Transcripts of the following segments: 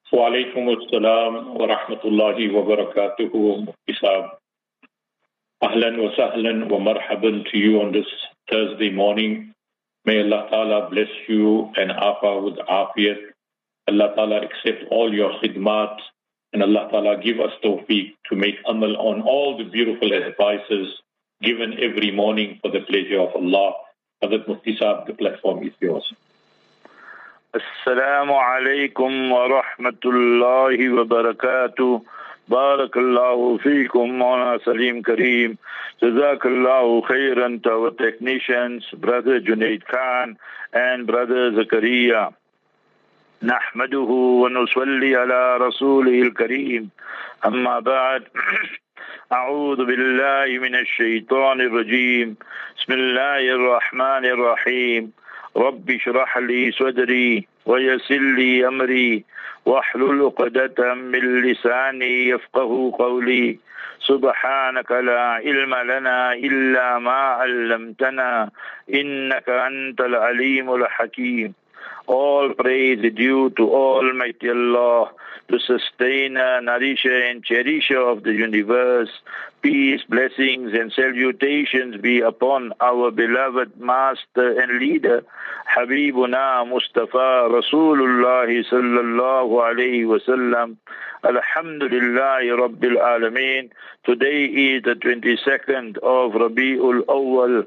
Walaikum assalam wa rahmatullahi wa barakatuhu, Mufti Saab. Ahlan wa sahlan wa marhaban to you on this Thursday morning. May Allah Ta'ala bless you and afa with afiyat. Allah Ta'ala accept all your khidmat and Allah Ta'ala give us tawfiq to make amal on all the beautiful advices given every morning for the pleasure of Allah. Hazrat Mufti Saab, the platform is yours. Assalamu alaikum wa rahmatullahi wa barakatuh. Barakallahu feekum, Mawlana Salim Kareem. Jazakallahu khairan to our technicians, Brother Junaid Khan and Brother Zakaria. Nahmaduhu wa nusalli ala rasulihil kareem. Amma ba'd. أعوذ بالله من الشيطان الرجيم. بسم الله الرحمن الرحيم. رب اشرح لي صدري ويسر لي أمري واحلل عقدة من لساني يفقه قولي. سبحانك لا علم لنا إلا ما علمتنا إنك أنت العليم الحكيم. All praise is due to Almighty Allah, the sustainer, nourisher and cherisher of the universe. Peace, blessings and salutations be upon our beloved master and leader, Habibuna Mustafa Rasulullah sallallahu alayhi wa sallam. Alhamdulillahi Rabbil Alameen. Today is the 22nd of Rabi'ul Awwal,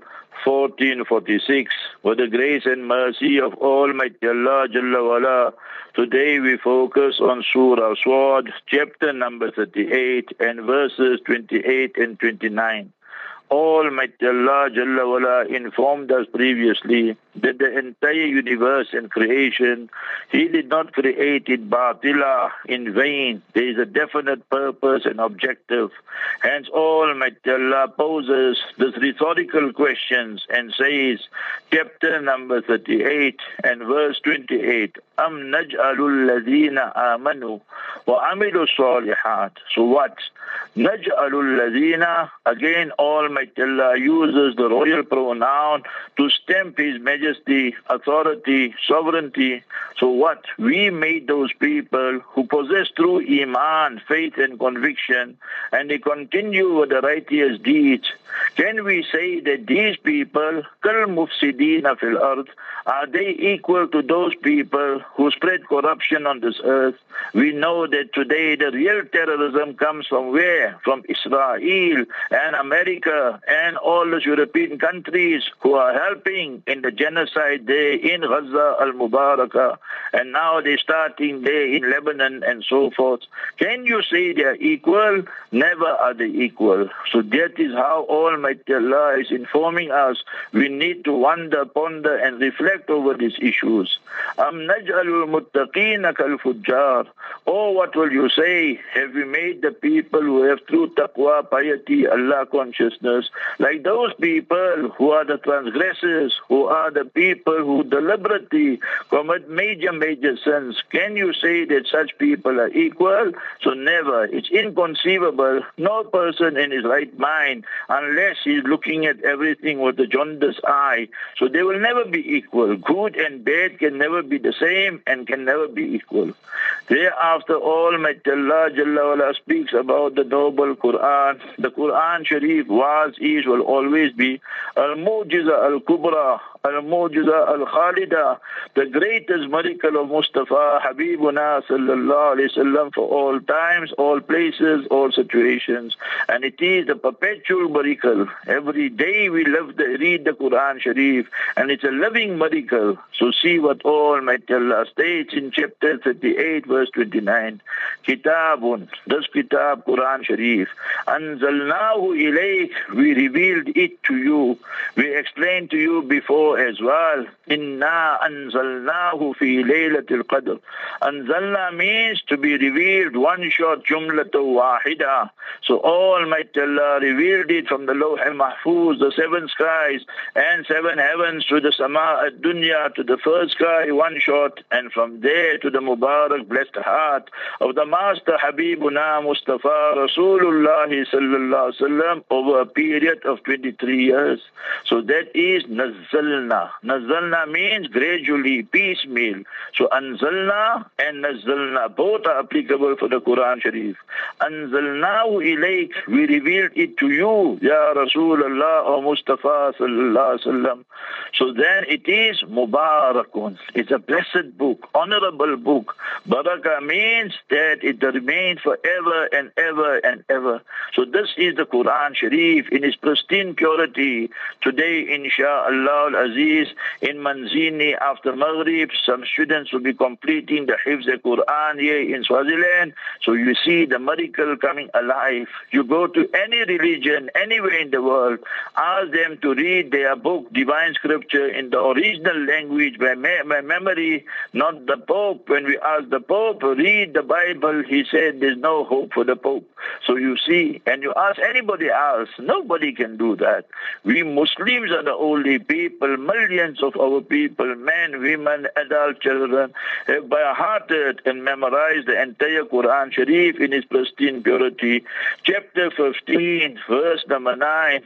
1446. With the grace and mercy of Almighty Allah Jalla wala, today we focus on Surah Swad, chapter number 38 and verses 28 and 29. Almighty Allah Jalla wala informed us previously that the entire universe and creation, He did not create it batila, in vain. There is a definite purpose and objective. Hence Almighty Allah poses this rhetorical questions and says, chapter number 38 and verse 28, Am naj'alul ladhina amanu wa amilu salihat. So what? Naj'alul ladhina, again Almighty Allah uses the royal pronoun to stamp His majesty, authority, sovereignty. So what? We made those people who possess true iman, faith and conviction, and they continue with the righteous deeds. Can we say that these people, kal mufsidina fil ard, are they equal to those people who spread corruption on this earth? We know that today the real terrorism comes from where? From Israel and America and all the European countries who are helping in the genocide there in Gaza al-Mubarakah, and now they're starting there in Lebanon and so forth. Can you say they are equal? Never are they equal. So that is how Almighty Allah is informing us. We need to wonder, ponder and reflect over these issues. Am naj'alul muttaqina kal fujjar. Oh, what will you say? Have we made the people who have true taqwa, piety, Allah consciousness, like those people who are the transgressors, who are the people who deliberately commit major sins? Can you say that such people are equal? So never. It's inconceivable. No person in his right mind, unless he's looking at everything with a jaundiced eye. So they will never be equal. Good and bad can never be the same and can never be equal. Thereafter, Almighty Allah Jalla wala speaks about the noble Quran. The Quran Sharif was, is, will always be Al-Mu'jiza Al-Kubra, Al-Mu'jiza Al-Khalida, the greatest miracle of Mustafa Habibuna sallallahu alayhi wasallam for all times, all places, all situations. And it is the perpetual miracle. Every day we read the Quran Sharif, and it's a living miracle. So see what Almighty Allah states in chapter 38 verse 29. Kitabun, this kitab Quran Sharif, Anzalnahu ilayk, we revealed it to you. We explained to you before as well. Inna anzalnahu fi laylatil qadr. Anzalna means to be revealed, one shot, jumlatu wahida. So Almighty Allah revealed it from the Lawh al-Mahfuz, the seven skies and seven heavens, to the Sama ad-Dunya, to the first sky, one shot, and from there to the Mubarak blessed heart of the Master Habibuna Mustafa Rasulullah sallallahu alaihi wasallam over a period of 23 years. So that is Nazzalna nazzalna. Nazzalna means gradually, piecemeal. So anzalna and nazzalna, both are applicable for the Quran Sharif. Anzalnahu ilayk, we revealed it to you, Ya Rasulullah or Mustafa sallallahu alaihi wasallam. So then it is Mubarakun. It's a blessed book, honorable book. Barakah means that it remains forever and ever and ever. So this is the Quran Sharif in its pristine purity. Today, Insha'Allah al-Aziz, in Manzini after Maghrib, some students will be completing the Hifz Quran here in Swaziland. So you see the miracle coming alive. You go to any religion, anywhere in the world, ask them to read their book, Divine Scripture, in the original language by memory, not the Pope. When we ask the Pope, read the Bible, he said there's no hope for the Pope. So you see, and you ask anybody else, nobody can do that. We Muslims are the only people, millions of our people, men, women, adult children, have by hearted and memorized the entire Quran Sharif in its pristine purity. Chapter 15, verse number 9,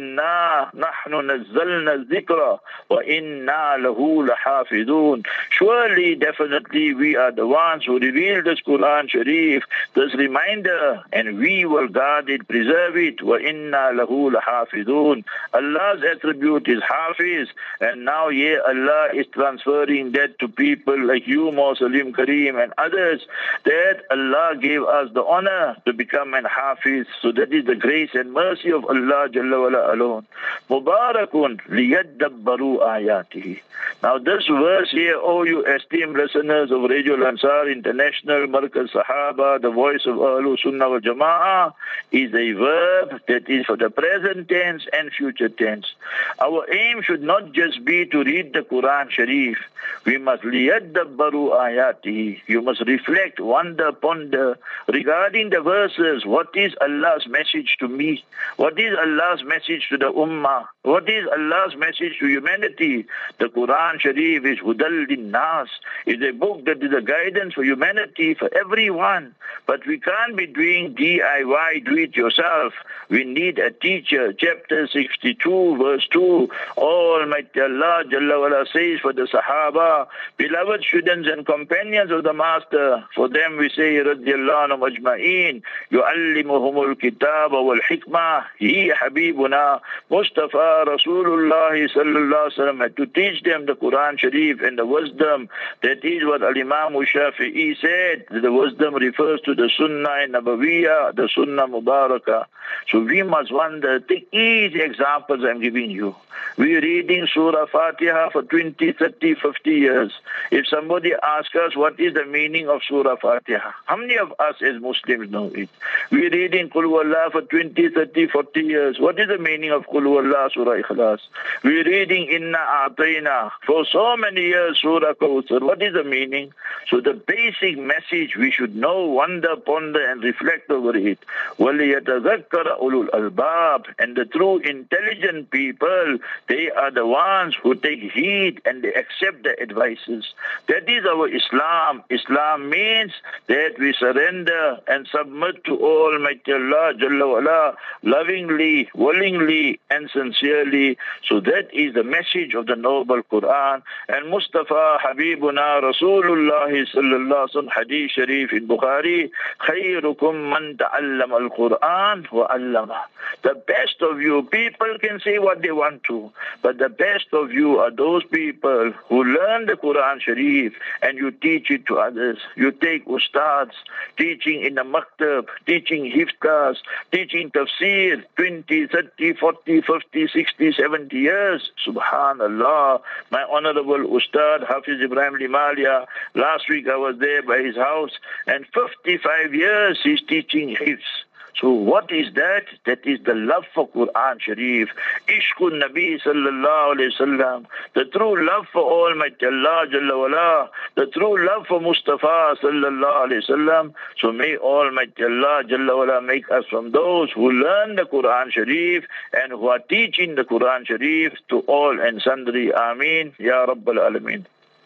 Inna nahnu nazzalna dhikra wa inna lahu lahafidun. Surely, definitely, we are the ones who revealed this Quran Sharif, this reminder, and we will guard it, preserve it. Wa inna lahu lahafidun. Allah's attribute is Hafiz, and now here Allah is transferring that to people like you, Salim Kareem, and others, that Allah gave us the honor to become an Hafiz. So that is the grace and mercy of Allah Jalla wala alone. Mubarakun liyadabbaru ayatihi. Now this verse here, oh you esteemed listeners of Radio Ansar International, Markaz Sahaba, the voice of Ahlul Sunnah wal Jama'ah, is a verb that is for the present tense and future tense. Our aim should not just be to read the Quran Sharif. We must liyadabbaru ayatihi. You must reflect, wonder, ponder regarding the verses. What is Allah's message to me? What is Allah's message to the Ummah? What is Allah's message to humanity? The Quran Sharif is Hudal Linnas. It's a book that is a guidance for humanity, for everyone. But we can't be doing DIY, do it yourself. We need a teacher. Chapter 62, verse 2. Almighty Allah Jalla wala says for the Sahaba, beloved students and companions of the Master, for them we say, radiyallahu anhum ajma'een, yu'allimuhumul kitab wal hikmah, he Habibuna, Mustafa Rasulullah sallallahu alaihi wasallam, to teach them the Quran Sharif and the wisdom. That is what Al-Imam Shafi'i said. The wisdom refers to the Sunnah Nabawiyah, the Sunnah Mubarakah. So we must wonder, take easy examples I'm giving you. We're reading Surah Fatiha for 20, 30, 50 years. If somebody asks us what is the meaning of Surah Fatiha, how many of us as Muslims know it? We're reading Qul Huwallah for 20, 30, 40 years. What is the meaning of Qul Huwallah, Surah Ikhlas? We're reading Inna A'tayna for so many years, Surah Kawthar. What is the meaning? So the basic message we should know, wonder, ponder and reflect over it. وَلِيَتَذَكَّرَ أُولُو الْأَلْبَابِ. And the true intelligent people, they are the ones who take heed and they accept the advices. That is our Islam. Islam means that we surrender and submit to Almighty Allah Jalla wala, lovingly, willingly and sincerely. So that is the message of the noble Quran. And Mustafa Habibuna Rasulullah sallallahu alaihi wasallam, Hadith Sharif in Bukhari, خَيْرُكُمْ مَنْ تَعَلَّمَ الْقُرْآنِ وَعَلَّمَهُ. The best of you, people can say what they want to, but the best of you are those people who learn the Quran Sharif and you teach it to others. You take ustads, teaching in the maktab, teaching hiftas, teaching tafsir, 20, 30, 40, 50, 60, 70 years. Subhanallah. My honorable ustad, Hafiz Ibrahim Limalia, last week I was there by his house, and 55 years he's teaching hifz. So what is that? That is the love for Quran Sharif. Ishqun Nabi sallallahu alayhi wasallam. The true love for Almighty Allah Jalla wala. The true love for Mustafa sallallahu alayhi wasallam. So may Almighty Allah Jalla wala make us from those who learn the Quran Sharif and who are teaching the Quran Sharif to all and sundry. Ameen. Ya Rabbal Alameen.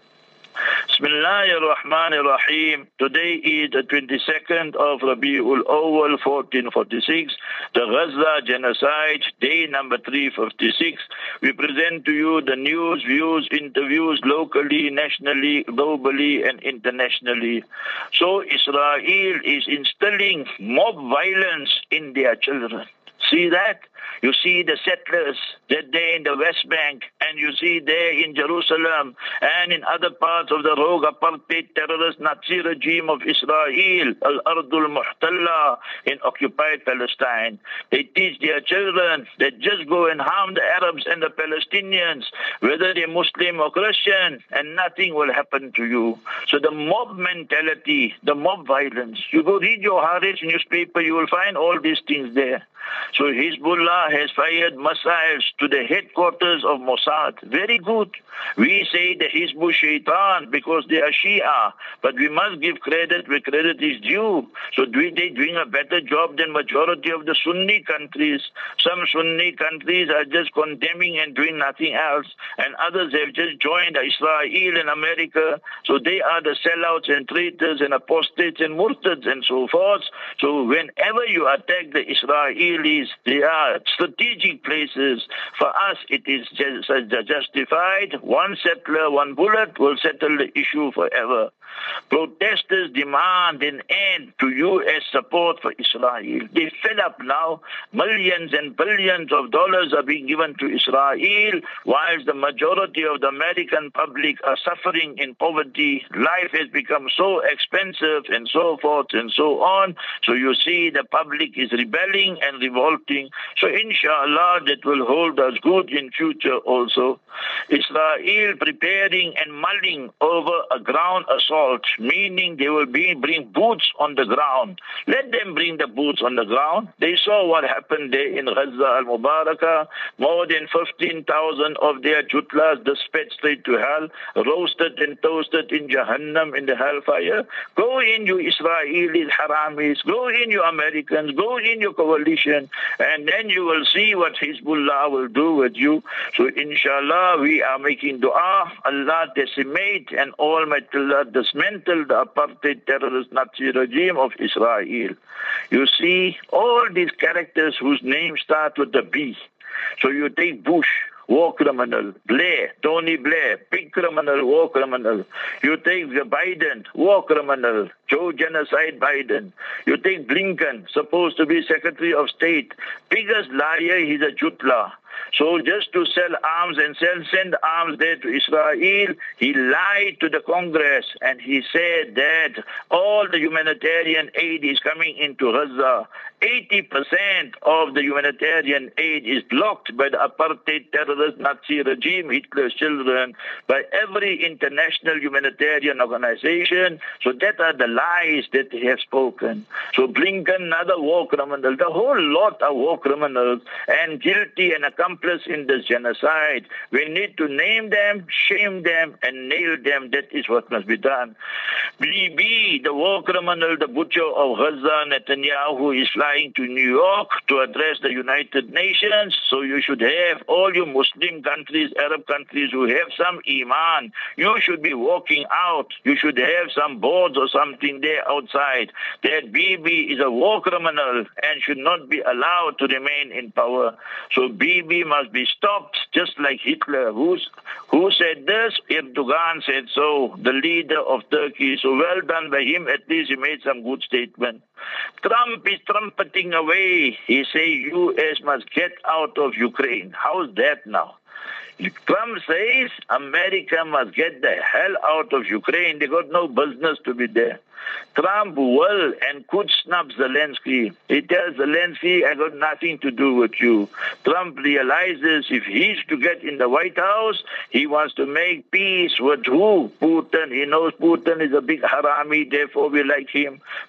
Bismillahir Rahmanir Rahim. Today is the 22nd of Rabiul Awwal 1446, the Gaza genocide, day number 356. We present to you the news, views, interviews locally, nationally, globally, and internationally. So Israel is instilling mob violence in their children. See that? You see the settlers that day in the West Bank, and you see there in Jerusalem and in other parts of the rogue apartheid terrorist Nazi regime of Israel, Al-Ardul Muhtalla, in occupied Palestine. They teach their children that just go and harm the Arabs and the Palestinians, whether they're Muslim or Christian, and nothing will happen to you. So the mob mentality, the mob violence, you go read your Haaretz newspaper, you will find all these things there. So Hezbollah has fired missiles to the headquarters of Mossad. Very good. We say the Hizbut Shaitan because they are Shia, but we must give credit where credit is due. So they doing a better job than majority of the Sunni countries. Some Sunni countries are just condemning and doing nothing else, and others have just joined Israel and America. So they are the sellouts and traitors and apostates and murtads and so forth. So whenever you attack the Israelis, they are strategic places. For us, it is justified. One settler, one bullet will settle the issue forever. Protesters demand an end to U.S. support for Israel. They fed up now. Millions and billions of dollars are being given to Israel, whilst the majority of the American public are suffering in poverty. Life has become so expensive and so forth and so on. So you see the public is rebelling and revolting. So inshallah that will hold us good in future also. Israel preparing and mulling over a ground assault, meaning they will bring boots on the ground. Let them bring the boots on the ground. They saw what happened there in Gaza al-Mubarakah. More than 15,000 of their jutlas dispatched straight to hell, roasted and toasted in Jahannam in the hellfire. Go in, you Israelis, Haramis. Go in, you Americans. Go in, your coalition. And then you will see what Hezbollah will do with you. So inshallah, we are making dua. Allah decimate and Almighty Allah dismantle the apartheid terrorist Nazi regime of Israel. You see, all these characters whose names start with the B. So you take Bush, war criminal. Blair, Tony Blair, big criminal, war criminal. You take Biden, war criminal. Joe Genocide Biden. You take Blinken, supposed to be Secretary of State. Biggest liar, he's a jutla. So just to sell arms and send arms there to Israel, he lied to the Congress and he said that all the humanitarian aid is coming into Gaza. 80% of the humanitarian aid is blocked by the apartheid terrorist Nazi regime, Hitler's children, by every international humanitarian organization. So that are the lies that they have spoken. So Blinken, another war criminal. The whole lot are war criminals and guilty and accomplice in this genocide. We need to name them, shame them, and nail them. That is what must be done. Bibi, the war criminal, the butcher of Gaza, Netanyahu, is flying to New York to address the United Nations. So you should have all you Muslim countries, Arab countries who have some iman. You should be walking out. You should have some boards or something there outside. That Bibi is a war criminal and should not be allowed to remain in power. So Bibi must be stopped, just like Hitler. Who said this? Erdogan said so, the leader of Turkey. So well done by him. At least he made some good statement. Trump is trumpeting away. He say U.S. must get out of Ukraine. How's that now? Trump says America must get the hell out of Ukraine. They got no business to be there. Trump will and could snub Zelensky. He tells Zelensky, I got nothing to do with you. Trump realizes if he's to get in the White House, he wants to make peace with who? Putin. He knows Putin is a big harami, therefore we like him.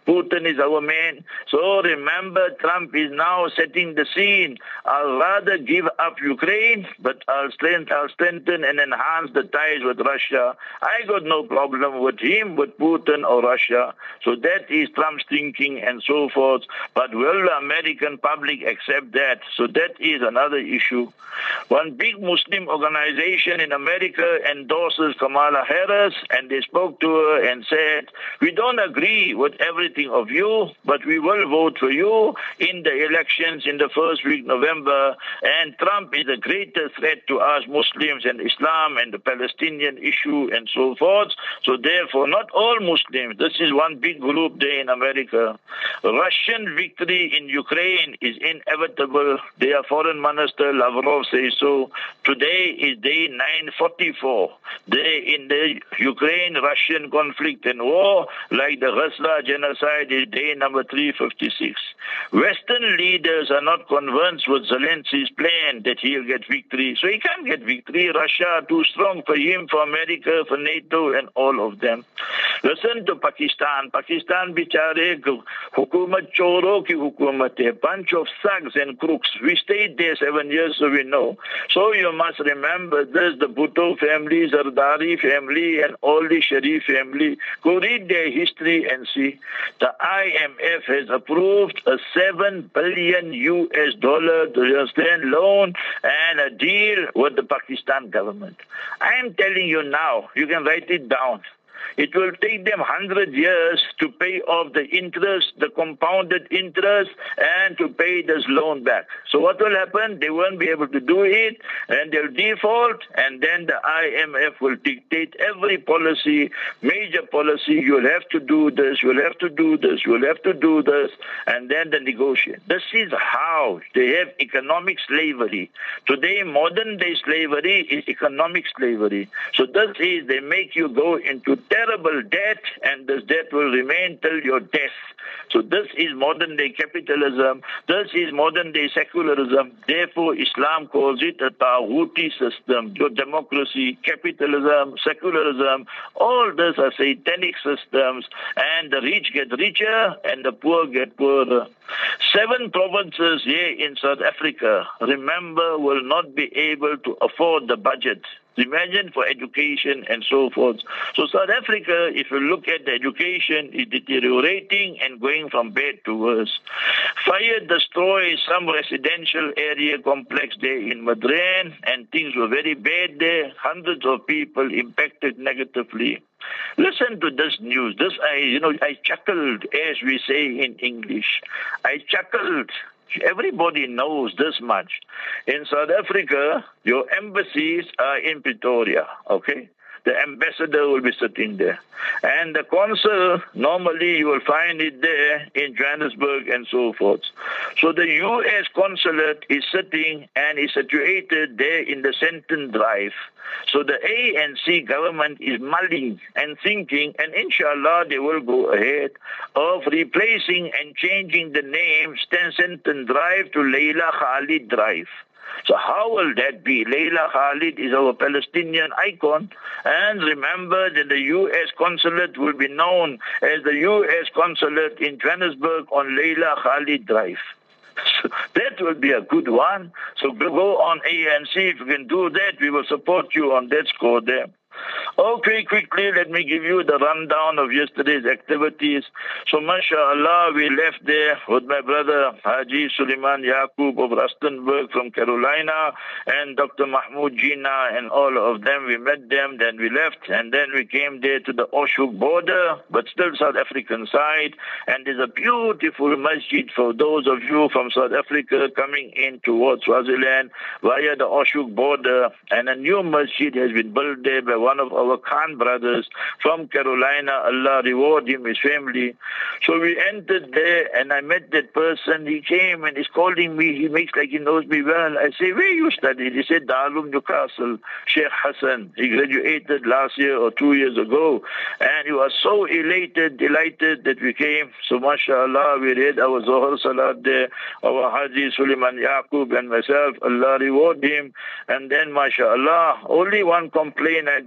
Putin is our man. So remember, Trump is now setting the scene. I'll rather give up Ukraine, but I'll strengthen and enhance the ties with Russia. I got no problem with him, with Putin or Russia. So that is Trump's thinking and so forth. But will the American public accept that? So that is another issue. One big Muslim organization in America endorses Kamala Harris, and they spoke to her and said, we don't agree with everything of you, but we will vote for you in the elections in the first week November. And Trump is a greater threat to us Muslims and Islam and the Palestinian issue and so forth. So therefore, not all Muslims, this is one big group there in America. Russian victory in Ukraine is inevitable. Their foreign minister Lavrov says so. Today is day 944. There in the Ukraine-Russian conflict and war, like the Ghazla genocide, is day number 356. Western leaders are not convinced with Zelensky's plan that he'll get victory. So he can't get victory. Russia too strong for him, for America, for NATO, and all of them. Listen to Pakistan. Pakistan, bichare, hukumat choro ki hukumat hai. Bunch of thugs and crooks. We stayed there 7 years, so we know. So you must remember this, the Bhutto family, Zardari family, and all the Sharif family. Go read their history and see. The IMF has approved a $7 billion loan and a deal with the Pakistan government. I am telling you now, you can write it down. It will take them 100 years to pay off the interest, the compounded interest, and to pay this loan back. So what will happen? They won't be able to do it, and they'll default, and then the IMF will dictate every policy, major policy. You'll have to do this, you'll have to do this, you'll have to do this, and then the negotiation. This is how they have economic slavery. Today, modern-day slavery is economic slavery. So this is, they make you go into terrible debt, and this debt will remain till your death. So this is modern-day capitalism. This is modern-day secularism. Therefore, Islam calls it a Taghuti system. Your democracy, capitalism, secularism, all these are satanic systems, and the rich get richer and the poor get poorer. 7 provinces here in South Africa, remember, will not be able to afford the budget. Imagine for education and so forth. So South Africa, if you look at the education, is deteriorating and going from bad to worse. Fire destroyed some residential area complex there in Midrand, and things were very bad there. Hundreds of people impacted negatively. Listen to this news. This, I chuckled, as we say in English. I chuckled. Everybody knows this much. In South Africa, your embassies are in Pretoria, okay? The ambassador will be sitting there. And the consul, normally you will find it there in Johannesburg and so forth. So the U.S. consulate is sitting and is situated there in the Sandton Drive. So the ANC government is mulling and thinking, and inshallah they will go ahead of replacing and changing the name Sandton Drive to Leila Khalid Drive. So how will that be? Leila Khalid is our Palestinian icon. And remember that the U.S. consulate will be known as the U.S. consulate in Johannesburg on Leila Khalid Drive. So that will be a good one. So go on ANC. If you can do that, we will support you on that score there. Okay, quickly, let me give you the rundown of yesterday's activities. So, mashallah, we left there with my brother Haji Suleiman Yaqub of Rustenburg from Carolina, and Dr. Mahmoud Jina and all of them. We met them, then we left, and then we came there to the Oshuk border, but still South African side. And there's a beautiful masjid for those of you from South Africa coming in towards Swaziland via the Oshuk border. And a new masjid has been built there by one of our Khan brothers from Carolina. Allah reward him, his family. So we entered there, and I met that person. He came and he's calling me. He makes like he knows me well. I say, where you studied? He said, Darul Newcastle, Sheikh Hassan. He graduated last year or 2 years ago. And he was so elated, delighted that we came. So mashallah, we read our Zohar Salat there. Our Haji Suleiman Yaqub and myself, Allah reward him. And then mashallah, only one complaint I got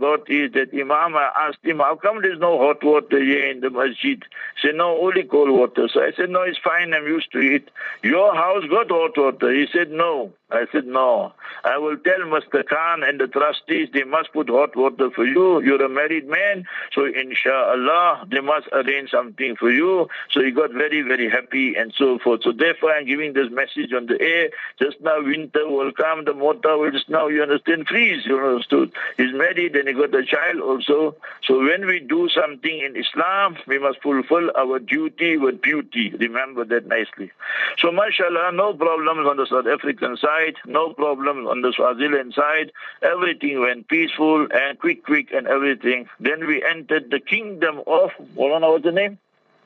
got is that Imam, I asked him, how come there's no hot water here in the masjid? He said, no, only cold water. So I said, no, it's fine, I'm used to it. Your house got hot water. He said, no. I said, no. I will tell Mr. Khan and the trustees they must put hot water for you. You're a married man, so inshallah they must arrange something for you. So he got very, very happy and so forth. So therefore I'm giving this message on the air. Just now winter will come, the motor will just now, you understand, freeze. You understood? He's married and he got a child also. So when we do something in Islam, we must fulfill our duty with beauty. Remember that nicely. So mashallah, no problems on the South African side, no problems on the Swaziland side. Everything went peaceful and quick and everything. Then we entered the kingdom of, what's the name?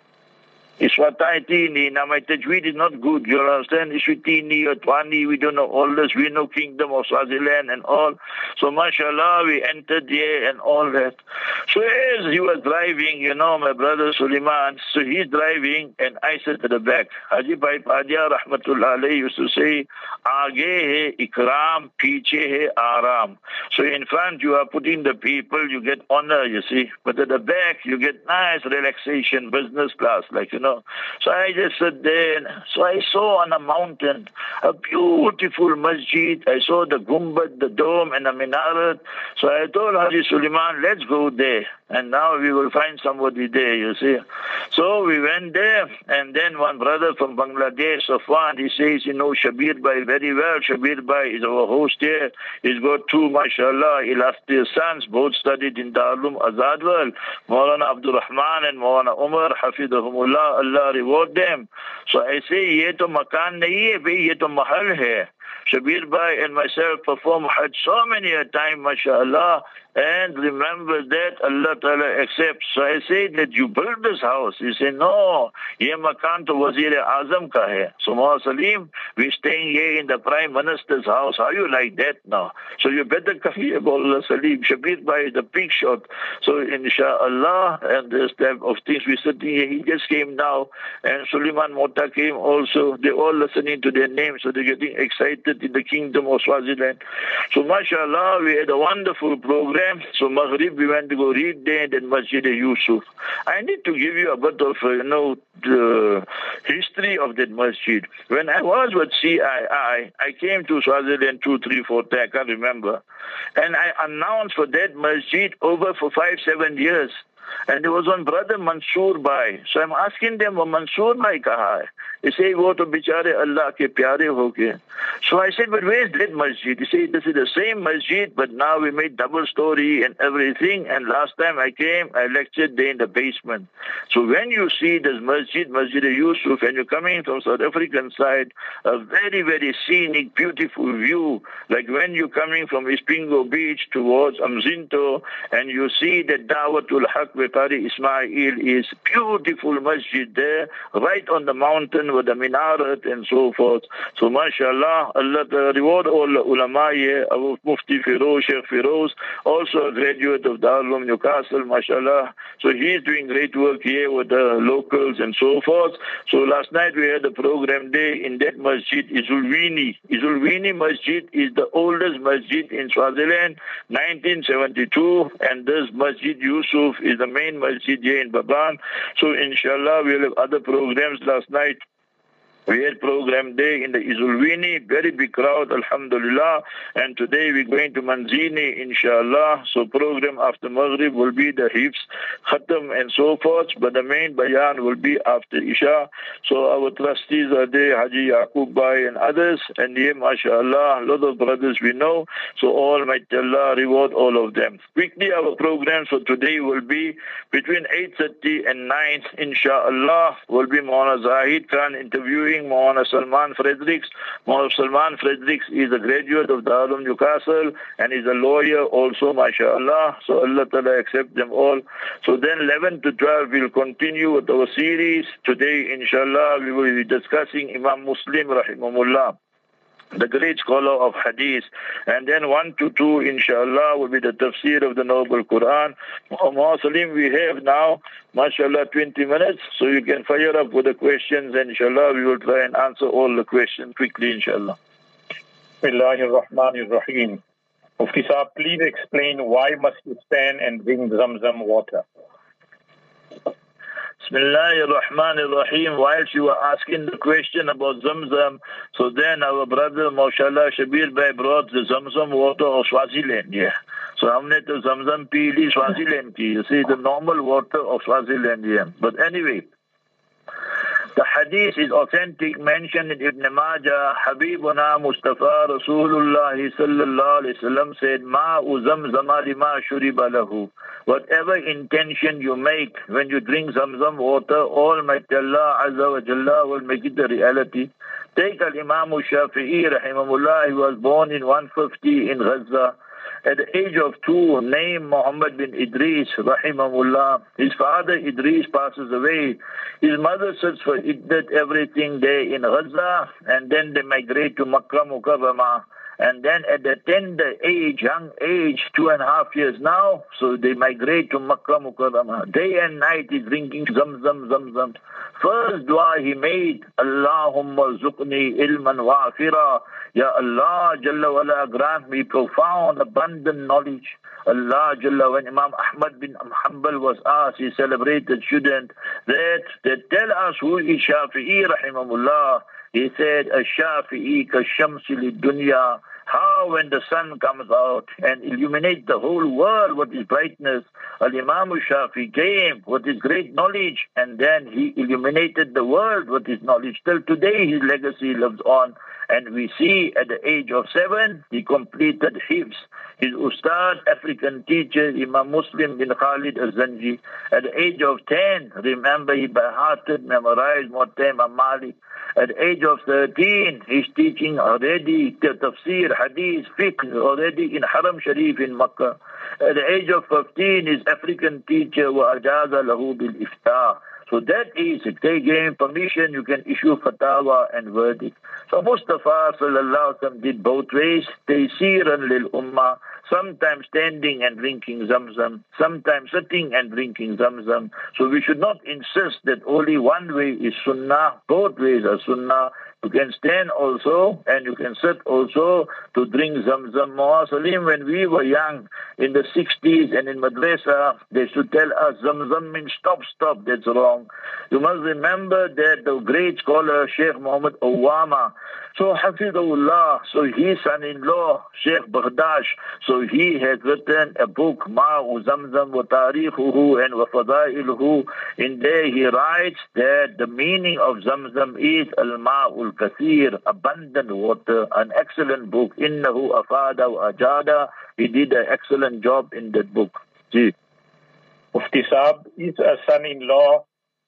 Iswatini. Now my tajweed is not good, you understand? Iswatini or Twani, we don't know all this. We know kingdom of Swaziland and all. So mashallah, we entered there and all that. So as he was driving, my brother Suleiman, so he's driving and I sit at the back. Haji Bhai Padia Rahmatullah Alayhi used to say, Aage hai ikram, piche hai aram. So in front you are putting the people, you get honor, you see. But at the back you get nice relaxation, business class, So I just sat there. So I saw on a mountain a beautiful masjid. I saw the gumbad, the dome, and the minaret. So I told Haji Suleiman, let's go there. And now we will find somebody there, you see. So we went there, and then one brother from Bangladesh, Safwan, he says, Shabir Bhai very well. Shabir Bhai is our host here. He's got two, mashallah, illustrious sons, both studied in Darul Azadwal, Maulana Abdul Rahman and Maulana Umar, Hafidhahumullah, Allah reward them. So I say, ye to makan nahi hai, bhai, ye to mahal hai. Shabir Bhai and myself perform Hajj so many a time, mashallah, and remember that Allah Ta'ala accepts. So I say that you build this house. He say, no, ye makan to Wazir Azam ka hai. So Maulana Salim, we're staying here in the Prime Minister's house. How you like that now? So you better come here, Maulana Salim. Shabir Bhai is the big shot. So inshallah, and this type of things, we're sitting here. He just came now, and Suleiman Mota came also. They're all listening to their names, so they're getting excited in the kingdom of Swaziland. So mashallah, we had a wonderful program. So Maghrib, we went to go read there, then Masjid Yusuf. I need to give you a bit of, the history of that masjid. When I was with CII, I came to Swaziland 2, 3, 4 times, I can't remember. And I announced for that masjid over for 5-7 years. And there was one brother, Mansoor Bhai. So I'm asking them, Mansoor Bhai kaha hai? He say, wo to bichare Allah ke pyare ho gaye. So I said, but where is that masjid? He said, this is the same masjid, but now we made double story and everything. And last time I came, I lectured there in the basement. So when you see this masjid, Masjid Yusuf, and you're coming from South African side, a very, very scenic, beautiful view. Like when you're coming from Ispingo Beach towards Amzinto, and you see the Dawatul Haq Qari Ismail is beautiful masjid there, right on the mountain with the minaret and so forth. So mashallah, Allah reward all the ulama here, our Mufti Firoz, Sheikh Firoz, also a graduate of Darul Newcastle, mashallah. So he's doing great work here with the locals and so forth. So last night we had a program day in that masjid, Izulwini. Izulwini Masjid is the oldest masjid in Swaziland, 1972, and this Masjid Yusuf is the main masjid here in Baban. So inshallah we'll have other programs. Last night we had program day in the Izulwini, very big crowd, alhamdulillah. And today we're going to Manzini, inshallah. So program after Maghrib will be the Hifz, Khatam and so forth. But the main bayan will be after Isha. So our trustees are there, Haji Yaqub Bhai and others. And here, mashallah, a lot of brothers we know. So Almighty Allah reward all of them. Quickly, our programs for today will be between 8:30 and 9, inshallah, will be Maulana Zahid Khan interviewing Maulana Salman Fredericks. Maulana Salman Fredericks is a graduate of Darul Newcastle and is a lawyer also, mashallah. So Allah Ta'ala accept them all. So then 11 to 12 we'll continue with our series. Today, inshallah, we will be discussing Imam Muslim, rahimahullah, the great scholar of hadith. And then 1 to 2, inshallah, will be the tafsir of the Noble Quran. Muslim, we have now, mashallah, 20 minutes, so you can fire up with the questions, and inshallah, we will try and answer all the questions quickly, inshallah. Bismillahir Rahmanir Rahim. Mufti Saab, please explain why must you stand and drink Zamzam water? Bismillahir Rahmanir Rahim. While you were asking the question about Zamzam, so then our brother, mashallah, Shabir Bhai brought the Zamzam water of Swaziland. Yeah. So हमने तो Zamzam पी ली Swaziland की. You see, the normal water of Swaziland. Yeah. But anyway, the hadith is authentic, mentioned in Ibn Majah. Habibuna Mustafa Rasulullah sallallahu alaihi wasallam said, "Ma'u zamzama lima shuriba lahu." Whatever intention you make when you drink Zamzam water, Almighty Allah Azza wa Jalla will make it a reality. Take Al-Imam Shafi'i rahimahullah. He was born in 150 in Gaza. At the age of 2, named Muhammad bin Idris, rahimahullah. His father Idris passes away. His mother sits for iddat everything day in Gaza, and then they migrate to Makkah Mukarramah. And then at the tender age, young age, 2.5 years now, so they migrate to Makkah Mukarramah. Day and night he's drinking Zamzam. First dua he made, Allahumma zuqni ilman wa'afira. Ya Allah Jalla wala, grant me profound, abundant knowledge. Allah Jalla, when Imam Ahmad bin Hanbal was asked, he celebrated student, that tell us who is Shafi'i rahimahullah. He said, Ash-Shafi'i ka-shamsi lid-dunya. How when the sun comes out and illuminates the whole world with his brightness, Al-Imam Shafi came with his great knowledge, and then he illuminated the world with his knowledge. Till today his legacy lives on, and we see at the age of 7 he completed Hifz. His Ustad, African teacher, Imam Muslim bin Khalid al-Zanji. At the age of 10, remember, he by hearted memorized Muwatta Imam Malik. At the age of 13, he's teaching already tafsir, hadith, fiqh, already in Haram Sharif in Makkah. At the age of 15, his African teacher, wa ajaza lahu bil iftah. So that is, if they gave him permission, you can issue fatwa and verdict. So Mustafa sallallahu alaihi wasallam did both ways, taysiran lil ummah, sometimes standing and drinking Zamzam, sometimes sitting and drinking Zamzam. So we should not insist that only one way is sunnah, both ways are sunnah. You can stand also and you can sit also to drink Zamzam. Muhammad Salim, when we were young in the 60s and in madrasa, they should tell us Zamzam means stop, that's wrong. You must remember that the great scholar Sheikh Muhammad Awama, so Hafidullah, so his son-in-law Sheikh Baghdash, so he has written a book, Ma'u Zamzam wa Tarikhuhu and wa Fadailuhu. In there he writes that the meaning of Zamzam is Al-Ma'ul Kathir, abundant water, an excellent book. Innahu afada wa ajada. He did an excellent job in that book. See. Mufti Saab, is a son-in-law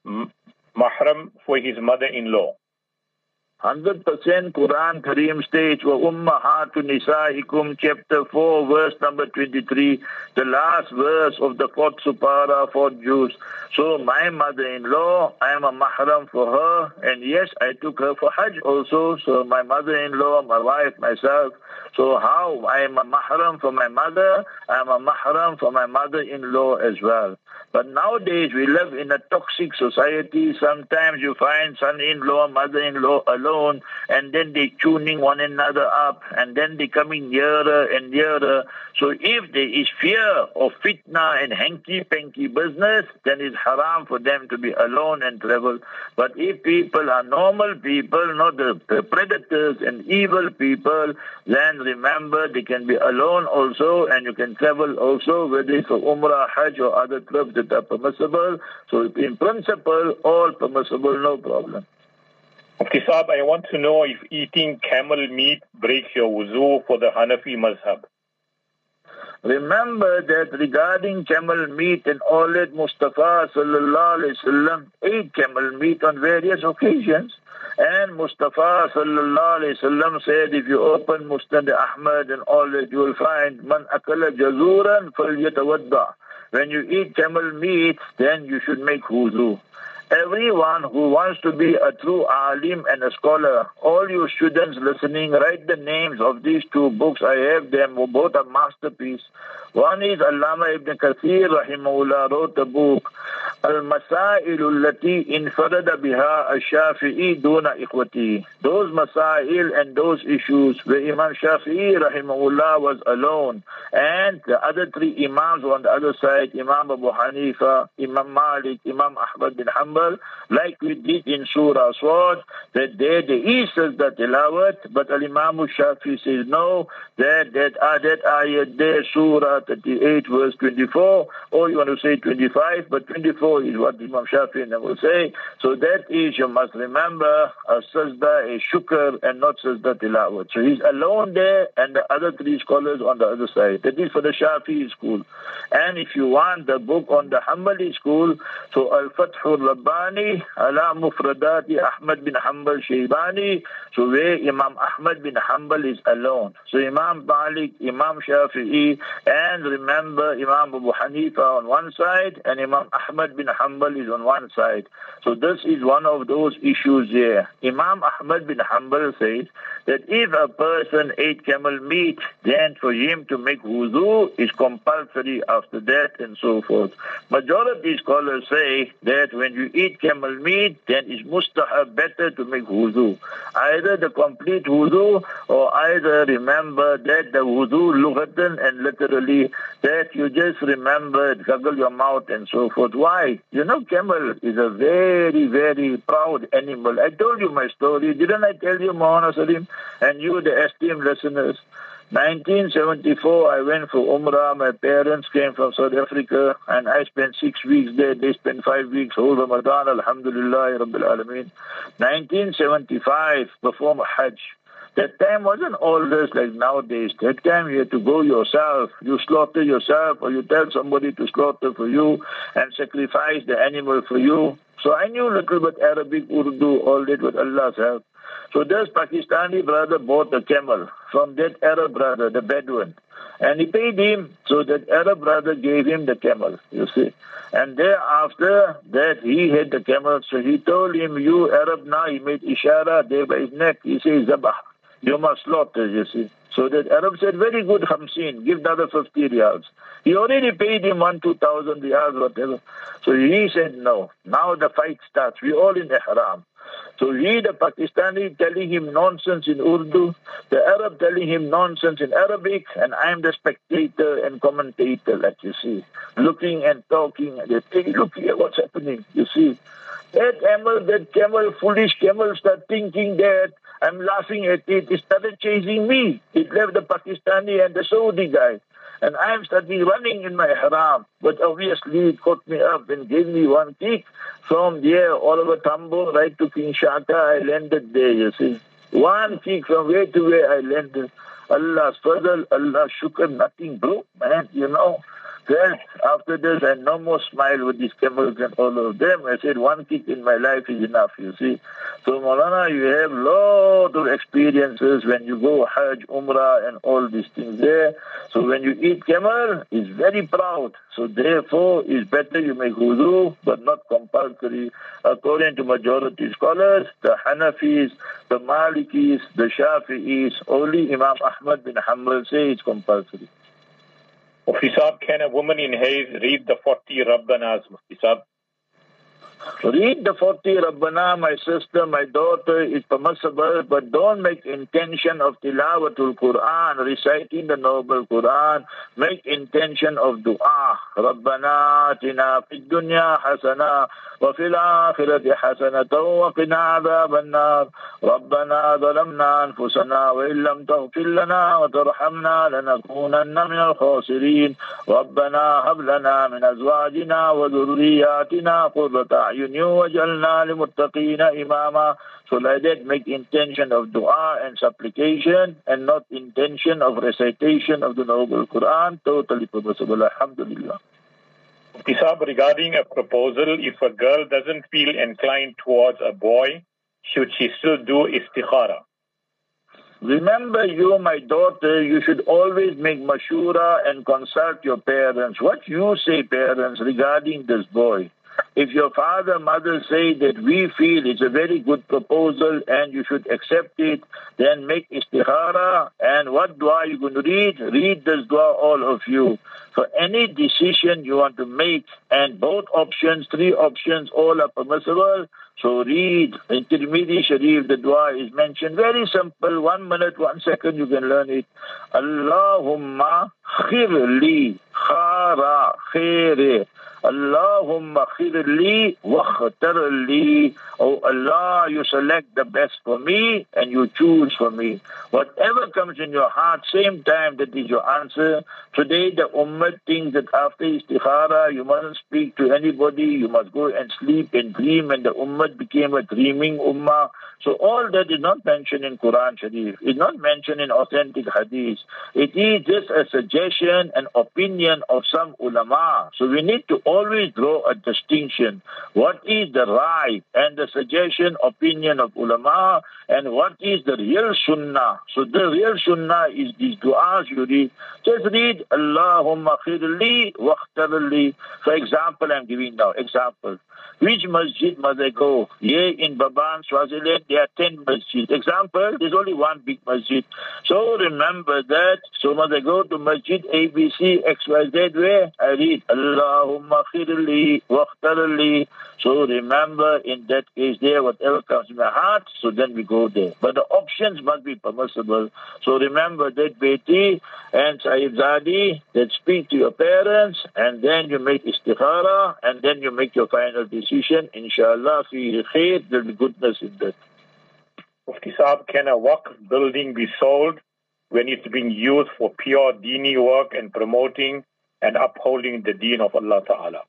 mahram for his mother-in-law? 100% Quran Kareem states, wa ummahatu nisaikum, chapter 4, verse number 23, the last verse of the 4th supara, 4th juz. So my mother-in-law, I am a mahram for her, and yes, I took her for Hajj also. So my mother-in-law, my wife, myself. So how I am a mahram for my mother, I am a mahram for my mother-in-law as well. But nowadays we live in a toxic society. Sometimes you find son-in-law, mother-in-law alone, and then they tuning one another up, and then they coming nearer and nearer. So if there is fear of fitna and hanky-panky business, then it's haram for them to be alone and travel. But if people are normal people, not the predators and evil people, then remember they can be alone also, and you can travel also, whether it's for Umrah, Hajj or other trips that are permissible. So in principle, all permissible, no problem. Mufti Saab, I want to know if eating camel meat breaks your wuzu for the Hanafi mazhab. Remember that regarding camel meat and all that, Mustafa sallallahu alaihi wasallam ate camel meat on various occasions. And Mustafa sallallahu alaihi wasallam said, if you open Musnad Ahmad and all that, you will find man akala jazuran falyatawadda. When you eat camel meat, then you should make wuzu. everyone who wants to be a true alim and a scholar, all you students listening, write the names of these two books. I have them, both are masterpiece. One is Allama Ibn Kathir rahimahullah wrote a book, Al-Masail allati infarada biha al-Shafi'i duna ikhwati. Those masail and those issues where Imam Shafi'i rahimahullah was alone, and the other three imams on the other side, Imam Abu Hanifa, Imam Malik, Imam Ahmad bin Hanbal, like we did in Surah Swad, that there is sajda tilawat, but Al-Imam Shafi'i says no, that ayat there, Surah 38 verse 24, or you want to say 25, but 24 is what Imam Shafi'i will say. So that is, you must remember, a sajda, a shukr, and not sajda tilawat. So he's alone there, and the other three scholars on the other side. That is for the Shafi'i school. And if you want the book on the Hanbali school, so Al-Fathul Rabbani ala Mufradati Ahmad bin Hanbal Shaybani, so where Imam Ahmad bin Hanbal is alone. So Imam Malik, Imam Shafi'i, and remember Imam Abu Hanifa on one side, and Imam Ahmad bin Hanbal is on one side. So this is one of those issues here. Imam Ahmad bin Hanbal says that if a person ate camel meat, then for him to make wuzu is compulsory after that, and so forth. Majority scholars say that when you eat camel meat, then it's mustahab, better to make wuzu. Either the complete wuzu, or either remember that the wuzu lughatan and literally, that you just remember, gargle your mouth and so forth. Why? You know, camel is a very, very proud animal. I told you my story. Didn't I tell you, Muhammad Salim? And you, the esteemed listeners. 1974, I went for Umrah. My parents came from South Africa, and I spent 6 weeks there. They spent 5 weeks, whole Ramadan, alhamdulillah, Rabbil Alameen. 1975, perform a Hajj. That time wasn't all this like nowadays. That time you had to go yourself. You slaughter yourself, or you tell somebody to slaughter for you and sacrifice the animal for you. So I knew a little bit Arabic, Urdu, all that with Allah's help. So this Pakistani brother bought a camel from that Arab brother, the Bedouin. And he paid him, so that Arab brother gave him the camel, you see. And thereafter that he had the camel, so he told him, you Arab now, he made ishara there by his neck. He says, Zabah, you must slaughter, you see. So that Arab said, very good, Khamsin, give another 50 riyals. He already paid him 2,000 riyals, whatever. So he said, no. Now the fight starts. We all in ihram. So he, the Pakistani, telling him nonsense in Urdu, the Arab telling him nonsense in Arabic, and I'm the spectator and commentator, like you see, looking and talking. And they say, look here, what's happening, you see. That camel, foolish camel, start thinking that I'm laughing at it. It started chasing me. It left the Pakistani and the Saudi guy. And I'm starting running in my haram. But obviously it caught me up and gave me one kick. From there, all over Tambo, right to King Shaka, I landed there, you see. One kick from where to where I landed. Allah's fadl, Allah's shukr, nothing broke, man, you know. Then after this, I no more smile with these camels and all of them. I said, one kick in my life is enough, you see. So, Maulana, you have lot of experiences when you go Hajj, Umrah, and all these things there. So when you eat camel, it's very proud. So therefore, it's better you make wudu, but not compulsory. According to majority scholars, the Hanafis, the Malikis, the Shafi'is, only Imam Ahmad bin Hanbal say it's compulsory. Mufti Saab, can a woman in Hayes read the 40 Rabbanas, Mufti Saab? Read the 40 Rabbana, my sister, my daughter, is permissible, but don't make intention of tilawatul Quran, reciting the noble Quran. Make intention of dua. Rabbana atina fid dunya hasana wa fil akhirati hasanatan wa qina adhaban nar. Rabbana zalamna anfusana wa illam taghfir lana wa tarhamna lanakunanna minal khasirin. Rabbana hab lana min azwajina wa dhurriyyatina qurrata a'yun waj'alna limuttaqina imama. So like that, make intention of dua and supplication, and not intention of recitation of the noble Quran. Totally permissible. Alhamdulillah. Mufti Saab, regarding a proposal, if a girl doesn't feel inclined towards a boy, should she still do istikhara? Remember, you, my daughter, you should always make mashura and consult your parents. What you say, parents, regarding this boy? If your father, mother say that we feel it's a very good proposal and you should accept it, then make istikhara. And what dua you going to read? Read this dua, all of you. For any decision you want to make, and both options, three options, all are permissible. So read in Tirmidhi Sharif, the dua is mentioned. Very simple, 1 minute, 1 second, you can learn it. Allahumma khirli khara khairi. Allahumma khirli wakhtarli. Oh Allah, you select the best for me and you choose for me. Whatever comes in your heart, same time, that is your answer. Today the ummah thinks that after istikhara, you mustn't speak to anybody, you must go and sleep and dream, and the ummah became a dreaming ummah. So all that is not mentioned in Quran Sharif. It's not mentioned in authentic hadith. It is just a suggestion, an opinion of some ulama. So we need to always draw a distinction. What is the right and the suggestion, opinion of ulama, and what is the real sunnah? So the real sunnah is these du'as you read. Just read Allahumma khirli wakhtarli. For example, I'm giving now example. Which masjid must I go? Here in Baban, Swaziland, there are 10 masjids. Example, there's only one big masjid. So remember that. So must I go to Masjid ABC XYZ where? I read Allahumma khirli wakhtarli. So remember, in that case there, whatever comes in my heart, so then we go there. But the options must be permissible. So remember that Beti and Sahibzadi, that speak to your parents, and then you make istikhara, and then you make your final decision. Inshallah, fi khair, there'll be goodness in that. Mufti Saab, can a waqf building be sold when it's being used for pure dini work and promoting and upholding the deen of Allah Ta'ala?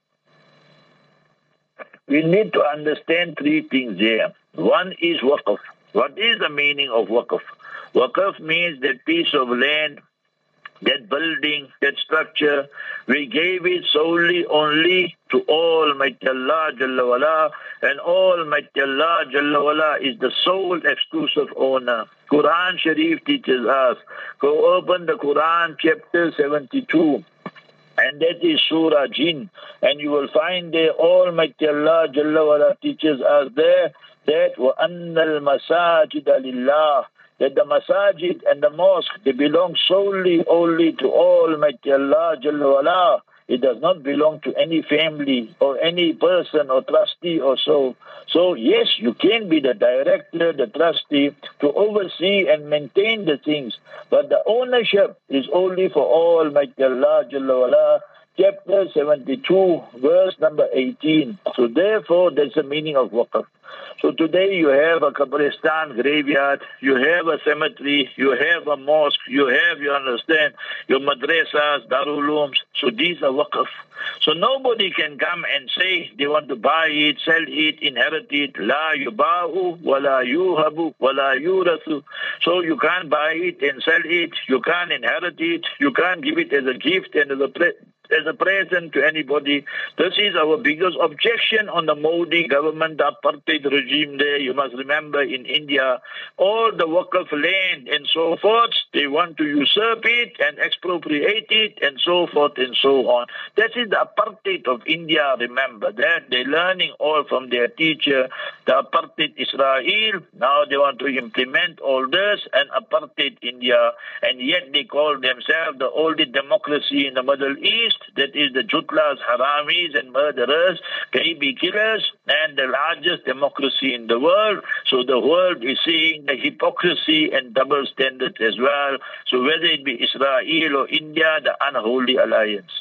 We need to understand three things here. One is waqf. What is the meaning of waqf? Waqf means that piece of land, that building, that structure, we gave it solely only to Almighty Allah Jalla Wala, and Almighty Allah Jalla Wala is the sole exclusive owner. Quran Sharif teaches us. Go open the Quran chapter 72. And that is Surah Jinn. And you will find there Almighty Allah Jalla Wala teaches us there that وَأَنَّ الْمَسَاجِدَ لِلَّهِ, that the masajid and the mosque, they belong solely only to Almighty Allah Jalla Wala. It does not belong to any family or any person or trustee or so. So yes, you can be the director, the trustee, to oversee and maintain the things. But the ownership is only for Almighty Allah Jalla Wala. Chapter 72, verse number 18. So therefore, that's the meaning of waqf. So today you have a Qabristan graveyard, you have a cemetery, you have a mosque, you have, you understand, your madrasas, darul ulooms. So these are waqf. So nobody can come and say they want to buy it, sell it, inherit it. La yubahu, wala yuhabu, wala yurathu. So you can't buy it and sell it, you can't inherit it, you can't give it as a gift and as a present to anybody. This is our biggest objection on the Modi government, the apartheid regime there. You must remember in India, all the waqf land and so forth, they want to usurp it and expropriate it and so forth and so on. That is the apartheid of India, remember that. They're learning all from their teacher, the apartheid Israel. Now they want to implement all this and apartheid India, and yet they call themselves the oldest democracy in the Middle East. That is the Jutlas, Haramis and murderers, baby killers, and the largest democracy in the world. So the world is seeing the hypocrisy and double standards as well. So whether it be Israel or India, the unholy alliance.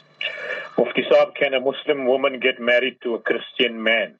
Mufti Saab, can a Muslim woman get married to a Christian man?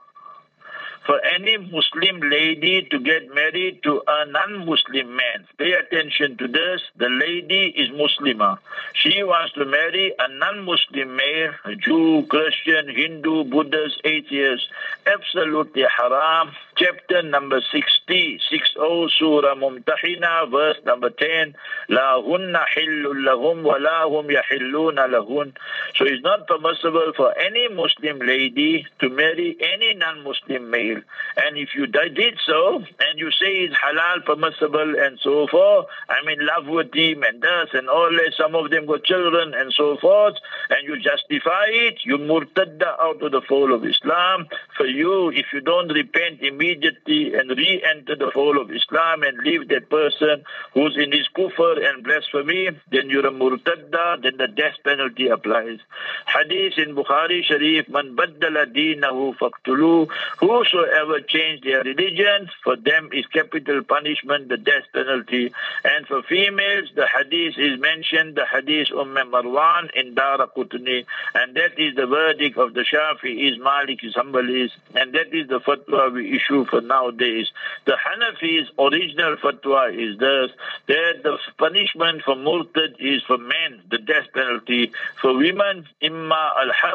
For any Muslim lady to get married to a non-Muslim man, pay attention to this, the lady is Muslimah. She wants to marry a non-Muslim male, a Jew, Christian, Hindu, Buddhist, atheist. Absolutely haram. chapter number 60, Surah Mumtahina, verse number 10, La hunna hillun lahum wa la hum yahilluna lahun. So it's not permissible for any Muslim lady to marry any non-Muslim male. And if you did so, and you say it's halal, permissible, and so forth, I'm in love with him, and thus, and all that, some of them got children, and so forth, and you justify it, you murtadda out of the fold of Islam. For you, if you don't repent immediately and re-enter the fold of Islam and leave that person who's in his kufr and blasphemy, then you're a murtadda, then the death penalty applies. Hadith in Bukhari Sharif, Man baddala deenahu faqtulu, whosoever changed their religion, for them is capital punishment, the death penalty. And for females, the hadith is mentioned, the hadith Marwan in Daraqutni, and that is the verdict of the Shafi'is, Malikis, Hanbalis, and that is the fatwa we issue for nowadays. The Hanafis' original fatwa is this, that the punishment for murtad is for men, the death penalty. For women, imma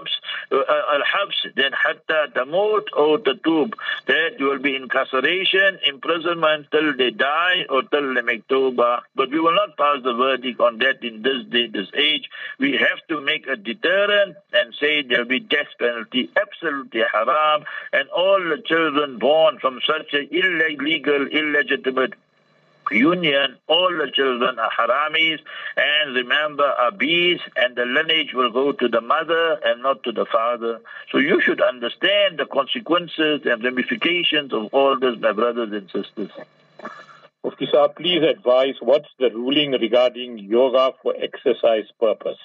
al-habs, then hatta tamut or tatub, that you will be incarceration, imprisonment till they die or till they make tawbah. But we will not pass the verdict on that in this day, this age. We have to make a deterrent and say there will be death penalty, absolutely haram, and all the children born from such an illegal, illegitimate union, all the children are haramis, and remember, are bees, and the lineage will go to the mother and not to the father. So you should understand the consequences and ramifications of all this, my brothers and sisters. Mufti Saab, please advise what's the ruling regarding yoga for exercise purpose?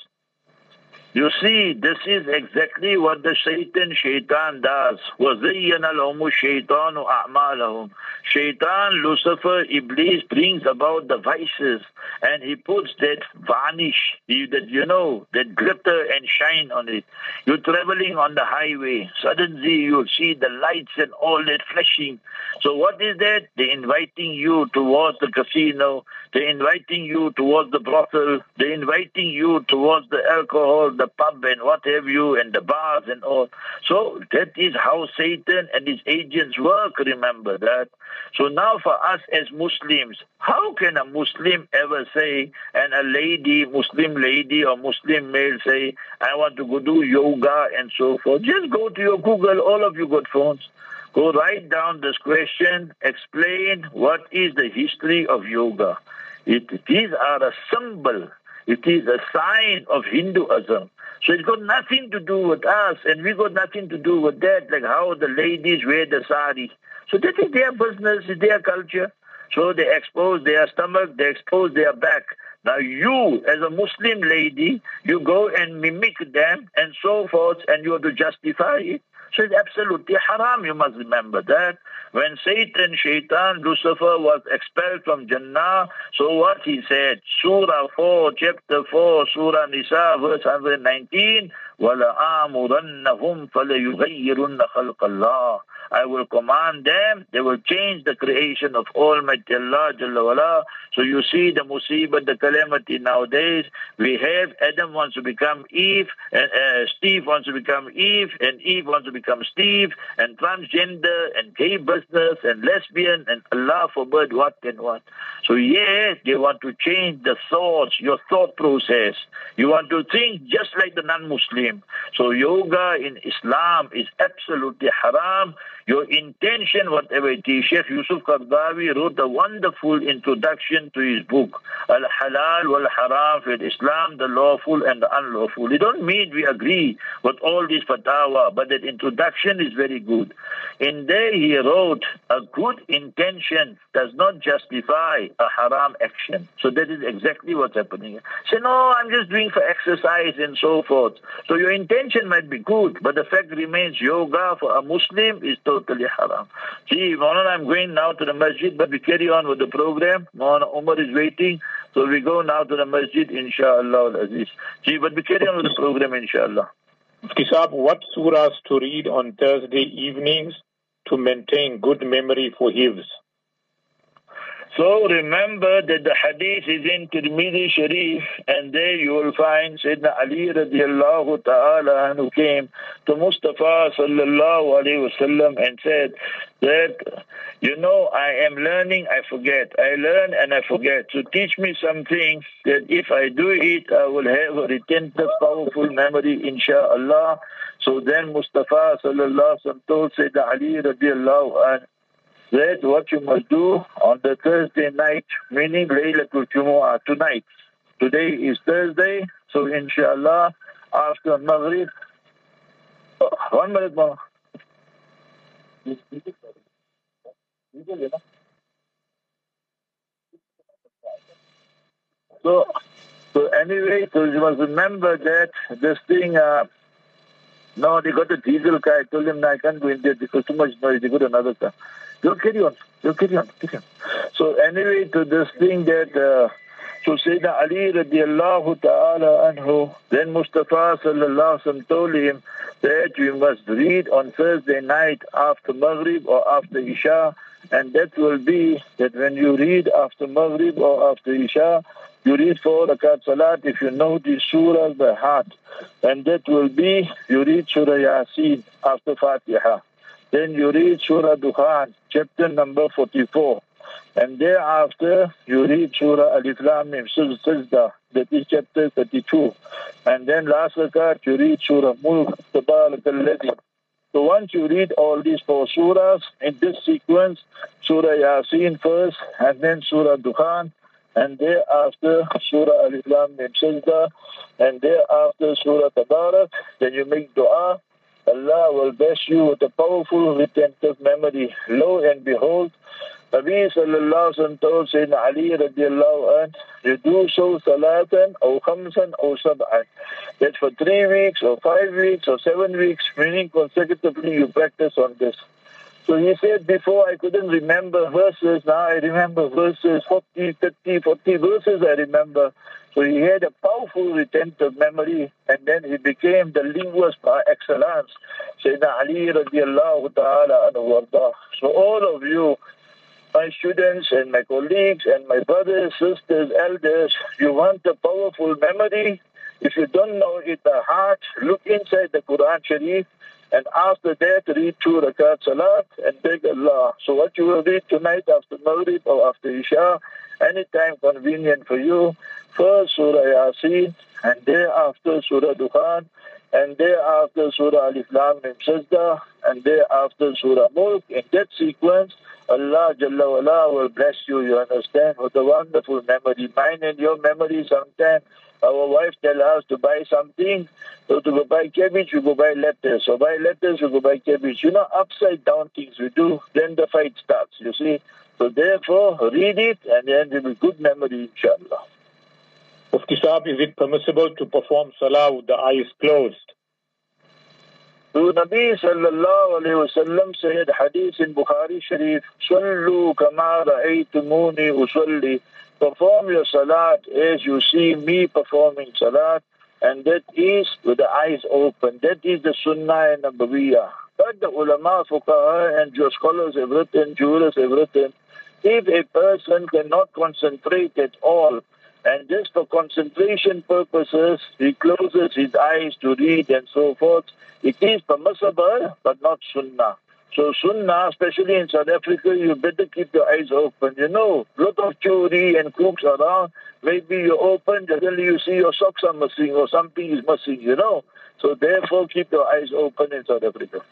You see, this is exactly what the shaitan does. وَزَيَّنَ لَهُمُ الشَّيْطَانُ أَعْمَالَهُم. Shaitan, Lucifer, Iblis brings about the vices, and he puts that varnish, that glitter and shine on it. You're traveling on the highway. Suddenly you'll see the lights and all that flashing. So what is that? They're inviting you towards the casino. They're inviting you towards the brothel. They're inviting you towards the alcohol, the pub and what have you, and the bars and all. So that is how Satan and his agents work, remember that. So now for us as Muslims, how can a Muslim ever say, and a lady, Muslim lady or Muslim male say, I want to go do yoga and so forth? Just go to your Google, all of you got phones. Go write down this question, explain what is the history of yoga. These are a symbol. It is a sign of Hinduism. So it's got nothing to do with us, and we got nothing to do with that, like how the ladies wear the sari. So that is their business, it's their culture. So they expose their stomach, they expose their back. Now you, as a Muslim lady, you go and mimic them and so forth, and you have to justify it. So it's absolutely haram, you must remember that. When Shaitan, Lucifer was expelled from Jannah, so what he said, Surah 4, chapter 4, Surah Nisa, verse 119, وَلَآمُرَنَّهُمْ فَلَيُغَيِّرُنَّ خَلْقَ اللَّهِ. I will command them, they will change the creation of Almighty Allah Jalla wala. So you see the musibah, the calamity nowadays. We have Adam wants to become Eve, and Steve wants to become Eve, and Eve wants to become Steve, and transgender, and gay business, and lesbian, and Allah forbid what and what. So yes, they want to change the thoughts, your thought process. You want to think just like the non-Muslim. So yoga in Islam is absolutely haram. Your intention, whatever it is. Sheikh Yusuf Qaradawi wrote a wonderful introduction to his book, Al-Halal wal-Haram fil Islam, the lawful and the unlawful. It don't mean we agree with all this fatwa, but that introduction is very good. In there he wrote, a good intention does not justify a haram action. So that is exactly what's happening. Say, no, I'm just doing for exercise and so forth. So your intention might be good, but the fact remains yoga for a Muslim is totally haram. See, Maulana, I'm going now to the masjid, but we carry on with the program. Maulana Umar is waiting, so we go now to the masjid, inshallah al-Aziz. See, but we carry on with the program, inshallah. Mufti Saab, what surahs to read on Thursday evenings to maintain good memory for hifz? So remember that the hadith is in Tirmidhi Sharif, and there you will find Sayyidina Ali radiallahu ta'ala who came to Mustafa sallallahu alayhi wasallam and said that, I am learning, I forget. I learn and I forget. So teach me something that if I do it, I will have a retentive, powerful memory, insha'Allah. So then Mustafa sallallahu alayhi wasallam told Sayyidina Ali radiallahu anhu that what you must do on the Thursday night, meaning Laylatul Jumu'ah, tonight. Today is Thursday, so inshallah, after Maghrib, 1 minute more. So anyway, so you must remember that this thing, no, they got the diesel car. I told him, no, I can't go in there because too much noise. They got another car. You'll carry on. So anyway, to this thing that, so Sayyidina Ali radiallahu ta'ala anhu, then Mustafa sallallahu alaihi wasallam told him that you must read on Thursday night after Maghrib or after Isha, and that will be that when you read after Maghrib or after Isha, you read 4 rakat salat if you know the surahs by heart, and that will be you read Surah Yasin after Fatiha. Then you read Surah Dukhan, chapter number 44. And thereafter, you read Surah Alif Lam Mim, Sajda, that is chapter 32. And then last rakat, you read Surah Mulk, Tabarakalladhi. So once you read all these 4 surahs in this sequence, Surah Yasin first, and then Surah Dukhan, and thereafter Surah Alif Lam Mim, Sajda, and thereafter Surah Tabarak, then you make dua. Allah will bless you with a powerful retentive memory. Lo and behold, Nabi sallallahu alaihi wasallam told Sayyidina Ali radiallahu anh, you do so salatan or khamsan or sab'an. That for 3 weeks or 5 weeks or 7 weeks, meaning consecutively you practice on this. So he said, before I couldn't remember verses, now I remember verses, 40 verses I remember. So he had a powerful retentive memory, and then he became the linguist par excellence. Sayyidina Ali radiallahu ta'ala anhu warda. So all of you, my students and my colleagues and my brothers, sisters, elders, you want a powerful memory? If you don't know it by heart, look inside the Quran Sharif, and after that, read 2 rakat salat and beg Allah. So what you will read tonight after Maghrib or after Isha, anytime convenient for you, first Surah Yasin, and thereafter Surah Dukhan, and thereafter Surah Alif Lam Mim Sajda, and thereafter Surah Mulk. In that sequence, Allah Jalla wala will bless you, you understand, with a wonderful memory. Mine and your memory sometimes. Our wife tell us to buy something, so to go buy cabbage, we go buy lettuce. So buy lettuce, we go buy cabbage. Upside down things we do, then the fight starts, you see. So therefore, read it, and then there will be good memory, inshallah. Mufti Sahab, is it permissible to perform salah with the eyes closed? So Nabi sallallahu alayhi wa sallam said, hadith in Bukhari Sharif, Sallu kama ra'aytumuni usalli. Perform your salat as you see me performing salat, and that is with the eyes open. That is the sunnah and nabawiyah. But the ulama, fuqaha and scholars have written, jurists have written, if a person cannot concentrate at all, and just for concentration purposes, he closes his eyes to read and so forth, it is permissible, but not sunnah. So sunnah, especially in South Africa, you better keep your eyes open. Lot of chori and crooks around. Maybe you open, suddenly you see your socks are missing or something is missing, So therefore, keep your eyes open in South Africa.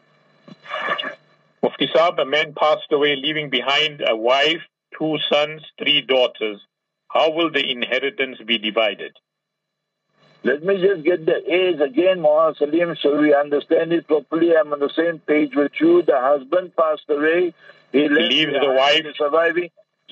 Mufti Sahab, a man passed away leaving behind a wife, 2 sons, 3 daughters. How will the inheritance be divided? Let me just get the age again, Muhammad Salim, so we understand it properly. I'm on the same page with you. The husband passed away. He leaves the wife surviving.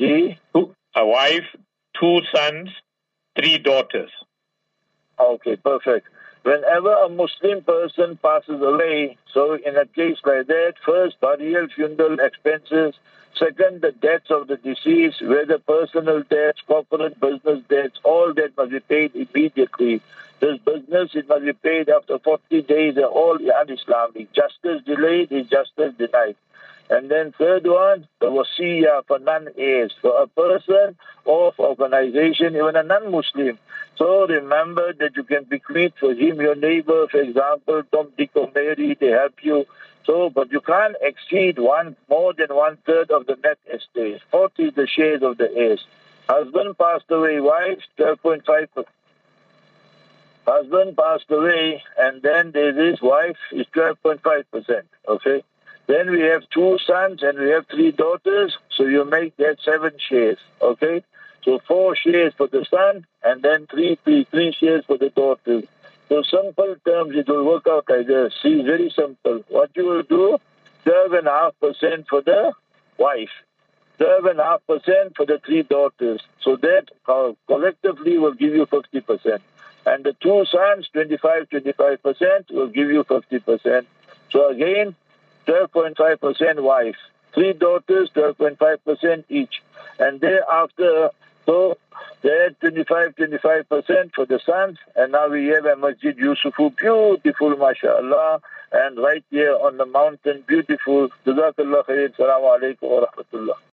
A wife, 2 sons, 3 daughters. Okay, perfect. Whenever a Muslim person passes away, so in a case like that, first, burial, funeral expenses. Second, the debts of the deceased, whether personal debts, corporate business debts, all that must be paid immediately. This business, it must be paid after 40 days, and all un-Islamic. Justice delayed is justice denied. And then third one, the wasiyah for non-heirs, for a person or for organization, even a non-Muslim. So remember that you can bequeath for him, your neighbor, for example, Tom, Dick or Mary, they help you. So, but you can't exceed more than 1/3 of the net estate. 40 is the shares of the heirs. Husband passed away, wife, 12.5%. Husband passed away, and then there is wife is 12.5%. Okay. Then we have 2 sons and we have 3 daughters, so you make that 7 shares. Okay. So 4 shares for the son, and then 3 shares for the daughters. So simple terms, it will work out like this. See, very simple. What you will do, 12.5% for the wife, 12.5% for the 3 daughters. So that collectively will give you 50%. And the 2 sons, 25% will give you 50%. So again, 12.5% wife, 3 daughters, 12.5% each. And thereafter, so they had 25% for the sons, and now we have a Masjid Yusufu, beautiful, mashallah, and right here on the mountain, beautiful. Jazakallah khair. Assalamu alaikum wa rahmatullah.